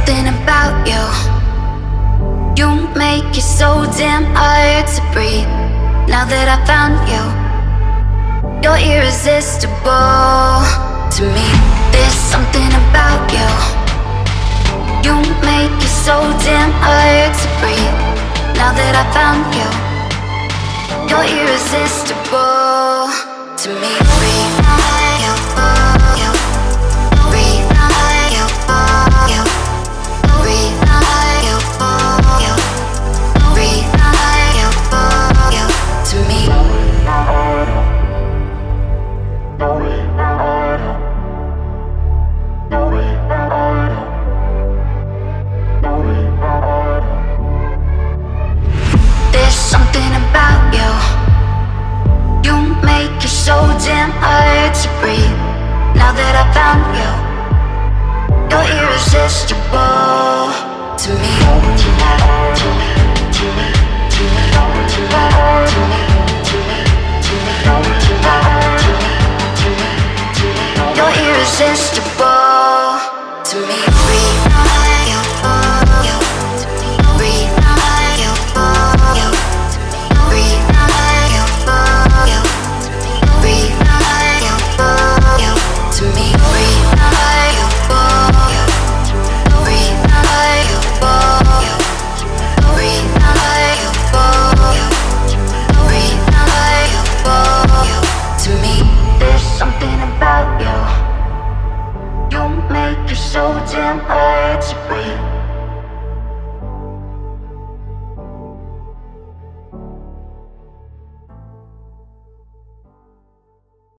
something about you. You make it so damn hard to breathe. Now that I found you, you're irresistible to me. There's something about you. You make it so damn hard to breathe. Now that I found you, you're irresistible to me. Breathe.